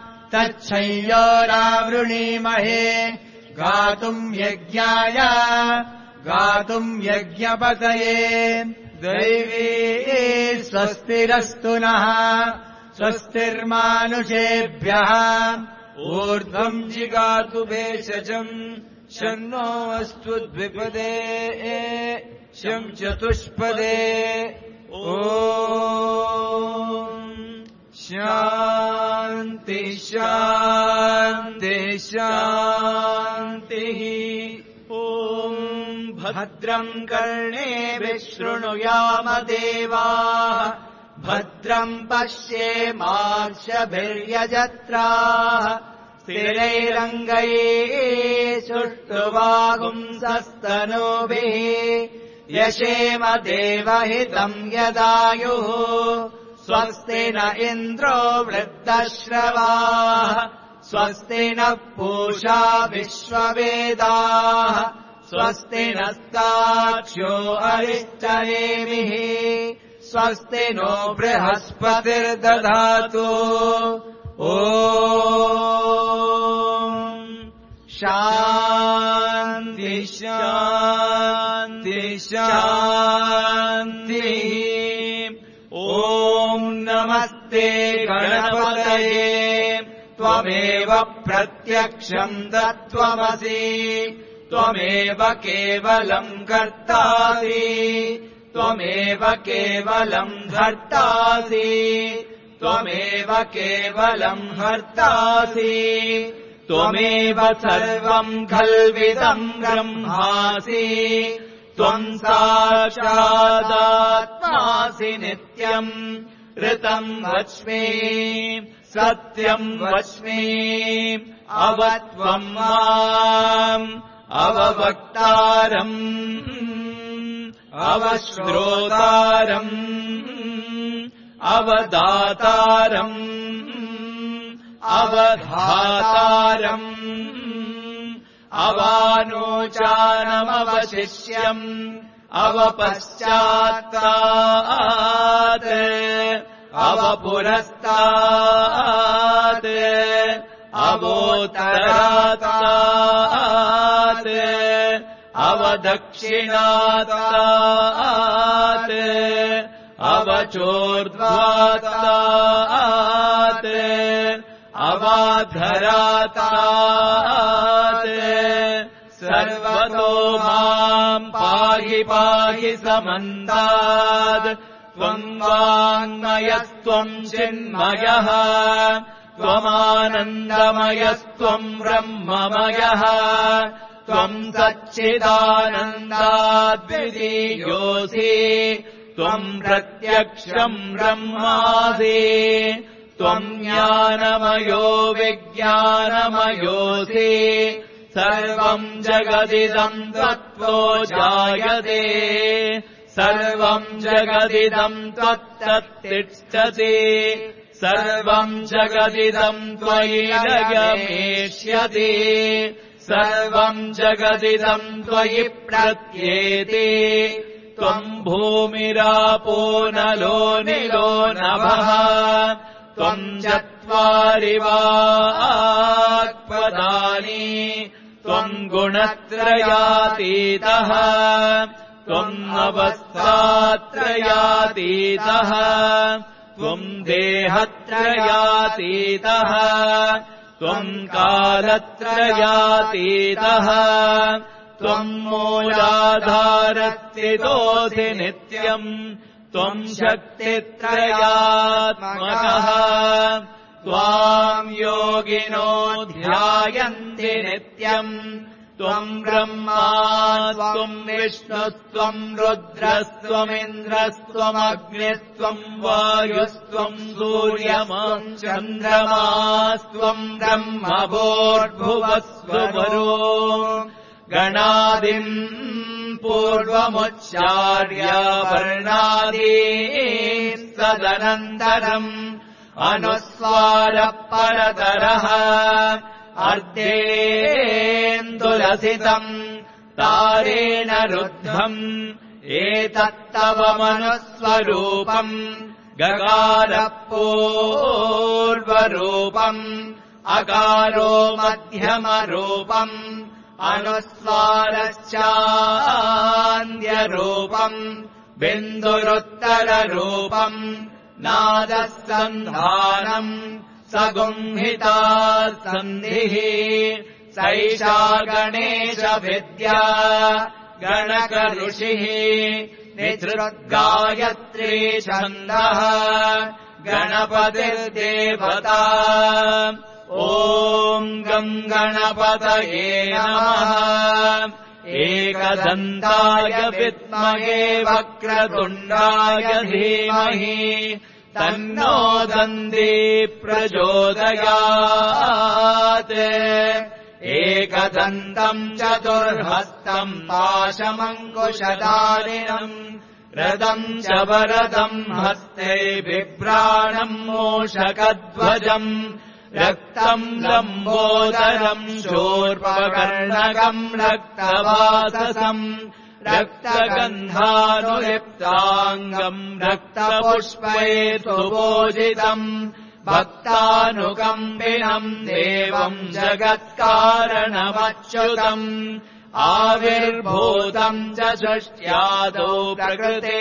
तच्छयोरावृणीमहे गातुम् यज्ञाय गातुम् यज्ञपतये दैवी स्वस्तिरस्तु नः स्वस्तिर्मानुषेभ्यः ऊर्ध्वम् जिगातु भेषजम् शन्नो अस्तु द्विपदे शम् चतुष्पदे ॐ शान्ति शान्ति शान्तिः ॐ भद्रम् कर्णेभिः शृणुयाम देवाः भद्रम् पश्येमार्षभिर्यजत्राः स्थिरैरङ्गैः सुष्ठुवागुंसस्तनूभिः यशेम देवहितम् यदायुः स्वस्ति न इन्द्रो वृद्धश्रवाः स्वस्ति नः पूषा विश्ववेदाः स्वस्ति नस्ताक्ष्यो अरिष्टनेमिः स्वस्ति नो बृहस्पतिर्दधातु ॐ शान्ति शान्ति शान्तिः ॐ नमस्ते गणपतये त्वा त्वमेव प्रत्यक्षम् तत्त्वमसि त्वमेव केवलम् कर्तासि त्वमेव केवलम् धर्तासि त्वमेव केवलम् हर्तासि त्वमेव सर्वम् खल्विदम् ब्रह्मासि त्वम् साक्षादात्मासि नित्यम् ऋतम् वच्मि सत्यम् वच्मि अवत्वम् माम् अववक्तारम् अवश्रोतारम् अवदातारम् अवधातारम् अवानोचानमवशिष्यम् अवपश्चात्तात् अवपुरस्तात् अवोत्तरात् अवदक्षिणात् अवचोर्ध्वात् अवाधरात् सर्वतो माम् पाहि पाहि समन्तात् त्वम् वाङ्मयस्त्वम् चिन्मयः त्वमानन्दमयस्त्वम् ब्रह्ममयः त्वम् सच्चिदानन्दाद्वितीयोऽसि त्वम् प्रत्यक्षम् ब्रह्मासि त्वम् ज्ञानमयो विज्ञानमयोऽसि सर्वम् जगदिदम् त्वत्तो जायते सर्वम् जगदिदम् त्वत्तत्तिष्ठति सर्वम् जगदिदम् त्वयि लयमेष्यति सर्वम् जगदिदम् त्वयि प्रत्येति त्वम् भूमिरापो नलो निलो नभः त्वम् चत्वारि वाक्पदानि त्वम् गुणत्रयातीतः त्वम् अवस्थात्रयातीतः त्वम् देहत्रयातीतः त्वम् कालत्रयातीतः त्वम् मूलाधारस्थितोऽसि नित्यम् त्वम् शक्तित्रयात्मकः त्वाम् योगिनो ध्यायन्ति नित्यम् त्वम् ब्रह्मा त्वम् विष्णुस्त्वम् रुद्रस्त्वमिन्द्रस्त्वमग्निस्त्वम् वायुस्त्वम् सूर्यस्त्वम् चन्द्रमास्त्वम् ब्रह्मभूर्भुवस्वरो गणादिम् पूर्वमुच्चार्य वर्णादीन् सदनन्तरम् अनुस्वारः परतरः अर्धेन्दुलसितम् तारेण रुद्धम् एतत्तव मनुस्वरूपम् गकारः पूर्वरूपम् अकारो मध्यमरूपम् अनुस्वारश्चान्द्यरूपम् बिन्दुरुत्तररूपम् नादः सन्धानम् सगुंहिता सन्धिः सैषा गणेशविद्या गणकऋषिः निसृद्गायत्री छन्दः गणपतिर्देवता ॐ गम् गणपतये नमः एकदन्ताय विद्महे वक्रतुण्डाय धीमहि तन्नो दन्ती प्रचोदयात् एकदन्तम् चतुर्हस्तम् पाशमङ्कुशधारिणम् रथम् च वरदम् हस्ते बिभ्राणम् मूषकध्वजम् रक्तम् लम्बोदरम् शूर्पकर्णकम् रक्तवाससम् रक्तगन्धानुलिप्ताङ्गम् रक्तपुष्पैर्सुपूजितम् भक्तानुकम्पिनम् देवम् जगत्कारणमच्युतम् आविर्भूतम् च सृष्ट्यादौ प्रकृते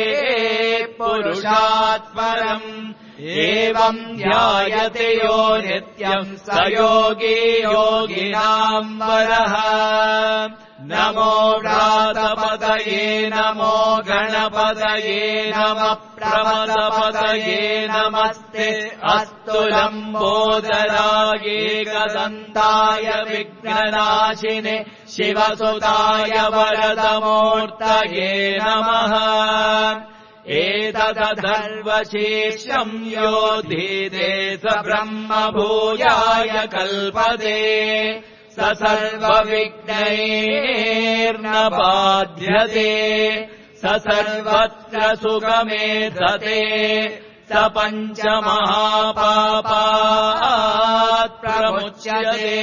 पुरुषात् परम् एवम् ध्यायते यो नित्यम् स योगी योगिनाम् वरः नमो व्रातपतये नमो गणपतये नमः प्रमदपतये नमस्ते अस्तु लम्बोदराय एकदन्ताय विघ्ननाशिने शिवसुताय वरदमूर्तये नमः एतदधर्वशेषम् योधीते स ब्रह्मभूयाय कल्पते स सर्वविघ्नैर्न बाध्यते स सर्वत्र सुगमेधते स पञ्चमहापापात् प्रमुच्यते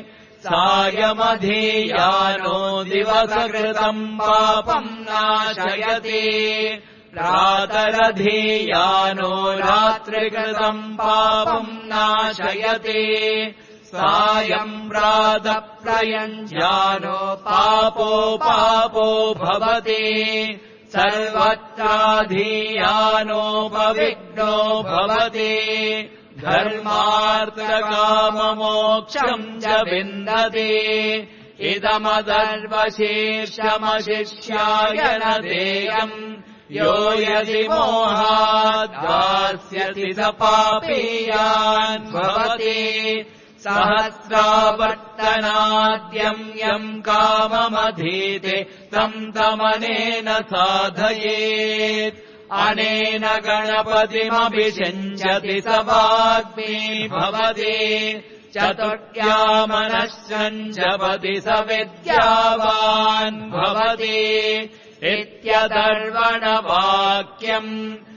सायमधीयानो दिवसकृतम् पापम् नाशयति प्रातरधीयानो रात्रिकृतम् पापम् नाशयति सायम् प्रातःप्रयञ्ज्यानो पापो भवति सर्वत्राधीयानोपविघ्नो भवति धर्मार्थकाममोक्षम् च विन्दति इदमदर्वशीर्षमशिष्याय न देयम् यो यदि मोहाद्दास्यति स पापीयान् भवति सहस्रावर्तनाद्यम् यम् काममधीते तम् तमनेन साधयेत् अनेन गणपतिमभिषिञ्चति स वाग्मी भवति चतुर्यामनश्चञ्चपति स विद्यावान् भवति इत्यदर्वणवाक्यम्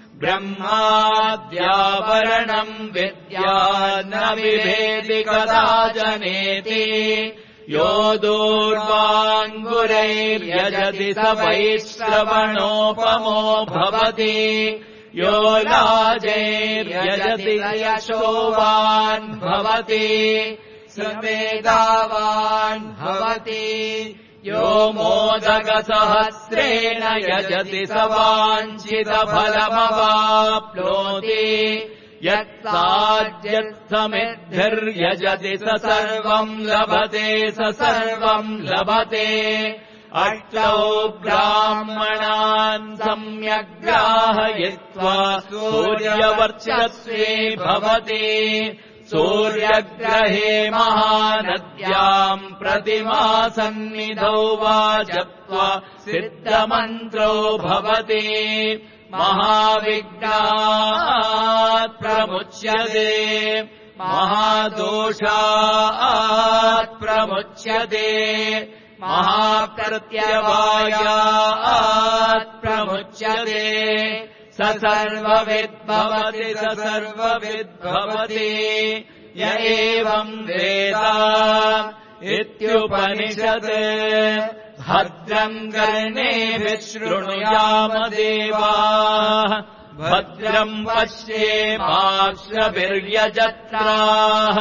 ब्रह्माद्यावरणम् विद्या न विभेदि कदाचनेति यो दूर्वाङ्गुरैर्यजति स वैश्रवणोपमो भवति यो लाजैर्यजति स यशोवान् भवति स मेधावान् भवति यो मोदकसहस्रेण यजति स वाञ्छितफलमवाप्नोति यत्साध्यर्थमिद्धिर्यजति स सर्वम् लभते स सर्वम् लभते अष्टौ ब्राह्मणान् सम्यग्राहयित्वा सूर्यवर्चस्वे भवति सूर्यग्रहे महानद्याम् प्रतिमासन्निधौ वा जप्त्वा सिद्धमन्त्रो भवति महाविघ्नात् प्रमुच्यते महादोषात् प्रमुच्यते महाप्रत्यवायात् प्रमुच्यते स सर्वविद्भवति स सर्वविद्भवति य एवम् वेद इत्युपनिषत् भद्रम् कर्णेभिः शृणुयाम देवाः भद्रम् पश्येमाक्षभिर्यजत्राः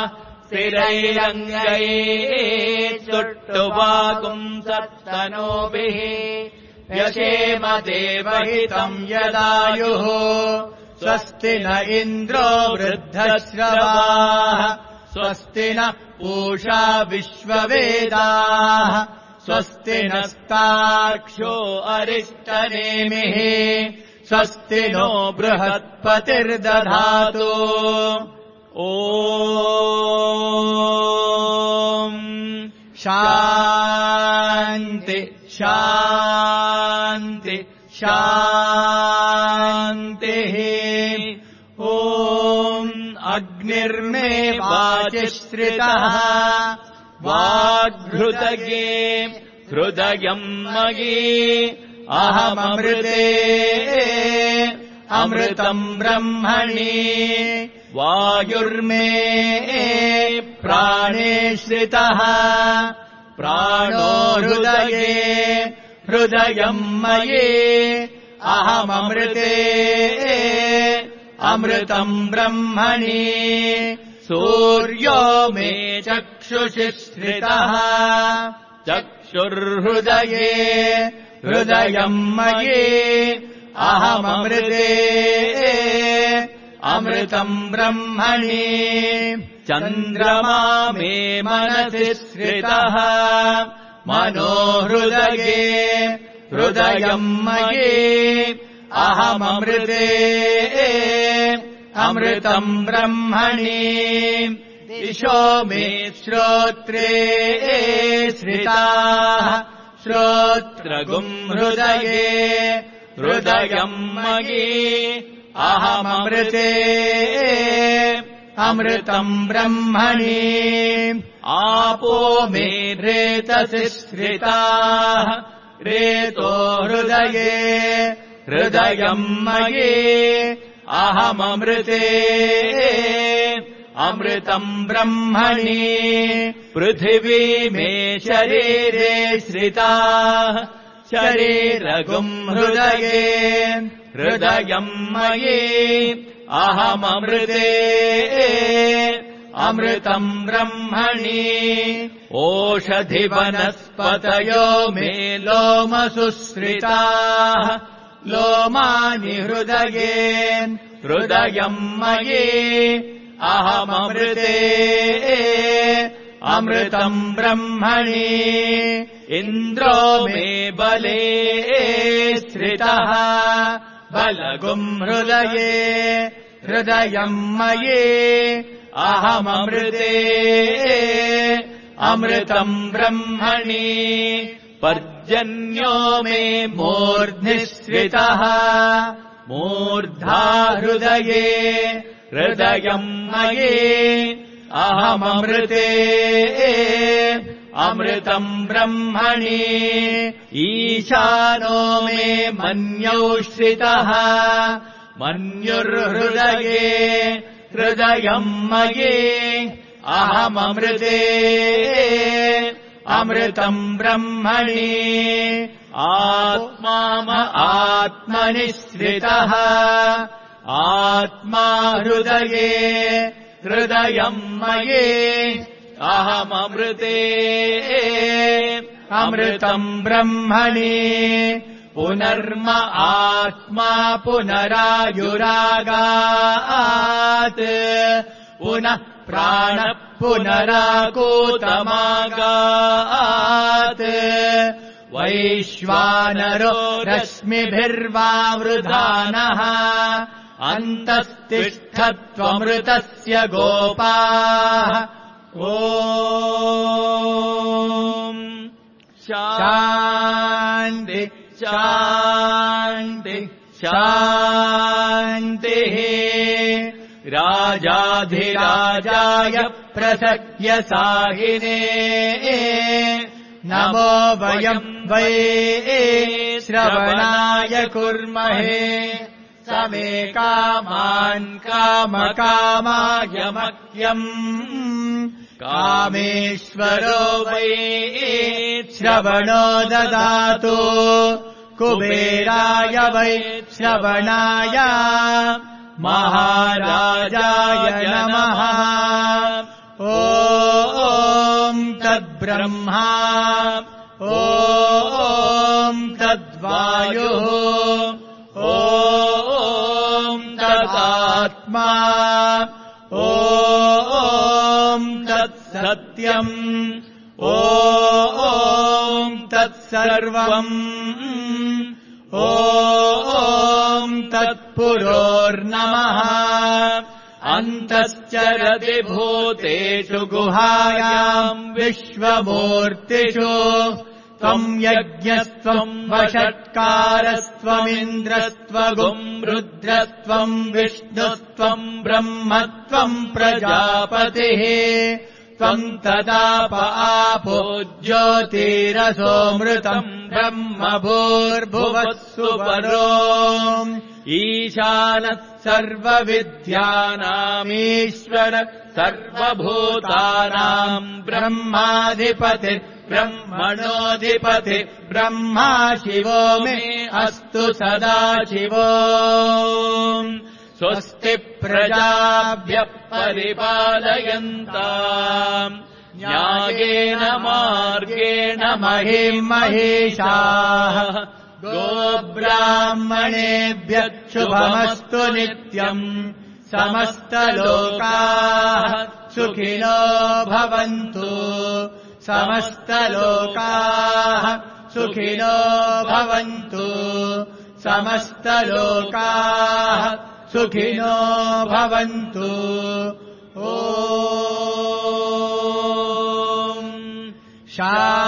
स्थिरैरङ्गैः सुष्ठुवागुंसत्तनूभिः व्यशेम देवहितम् यदायुः स्वस्ति न इन्द्रो वृद्धश्रवाः स्वस्ति नः पूषा विश्ववेदाः स्वस्ति नस्तार्क्ष्यो अरिष्टनेमिः स्वस्ति नो बृहस्पतिर्दधातु ॐ शान्ति शान्ति शान्तिः ॐ अग्निर्मे वाचिश्रितः वाग्हृदये हृदयम् मयि अहममृते अमृतम् ब्रह्मणि वायुर्मे प्राणे श्रितः प्राणो हृदये हृदयम् मयि अहममृते अमृतम् ब्रह्मणि सूर्यो मे चक्षुषि श्रितः चक्षुर्हृदये हृदयम् मयि अहममृते अमृतम् ब्रह्मणि चन्द्रमा मे मनसि स्थितः मनो हृदये हृदयम् मयि अहममृते अमृतम् ब्रह्मणि दिशो मे श्रोत्रे श्रिताः श्रोत्रगुम् हृदये हृदयम् मयि अहममृते अमृतम् ब्रह्मणि आपो मे रेतसि श्रिताः रेतो हृदये हृदयम् मयि अहममृते अमृतम् ब्रह्मणि पृथिवी मे शरीरे श्रिताः शरीरगुम् हृदये हृदयम् मयि अहममृते अमृतम् ब्रह्मणि ओषधिवनस्पतयो मे लोमसुश्रिताः लोमानि हृदये हृदयम् मयि अहममृते अमृतम् ब्रह्मणि इन्द्रो मे बले श्रितः बलगुम् हृदये हृदयम् मयि अहममृते अमृतम् ब्रह्मणि पर्जन्यो मे मूर्ध्नि श्रितः मूर्धा हृदये हृदयम् मयि अहममृते अमृतम् ब्रह्मणि ईशानो मे मन्यौ श्रितः मन्युर्हृदये हृदयम् मयि अहममृते अमृतम् ब्रह्मणि आत्मनि श्रितः आत्मा हृदये हृदयम् मयि अहममृते अमृतम् ब्रह्मणि पुनर्म आत्मा पुनरायुरागात् पुनः प्राणः पुनराकूतमागात् वैश्वानरो रश्मिभिर्वावृधानः अन्तस्तिष्ठत्वमृतस्य गोपाः ॐ शान्ति शान्ति शान्तिः राजाधिराजाय प्रसह्य साहिने नमो वयम् वै श्रवणाय कुर्महे समे कामान् कामकामायमह्यम् कामेश्वरो वै श्रवणो ददातु कुबेराय वै श्रवणाय महाराजाय नमः ॐ तद्ब्रह्मा ॐ तद्वायुः ॐ तदात्मा ॐ तत्सत्यम् ॐ तत्सर्वम् ॐ तत्पुरोर्नमः अन्तश्चरति भूतेषु गुहायाम् विश्वमूर्तिषु त्वम् यज्ञस्त्वम् वषट्कारस्त्वमिन्द्रस्त्वगुम् रुद्रस्त्वम् विष्णुस्त्वम् ब्रह्मत्वम् प्रजापतिः त्वम् तदाप आपो ज्योतिरसोऽमृतम् ब्रह्म भूर्भुवः सुपरो ईशानः सर्वविद्यानामीश्वर सर्वभूतानाम् ब्रह्माधिपति ब्रह्मणोऽधिपति ब्रह्मा शिवो मे अस्तु सदा शिवो स्वस्ति प्रजाभ्यः परिपालयन्ताम् न्यायेन मार्गेण महिषाः गोब्राह्मणेभ्यः शुभमस्तु नित्यम् समस्तलोकाः सुखिनो भवन्तु समस्तलोकाः सुखिनो भवन्तु समस्तलोकाः सुखिनो भवन्तु ॐ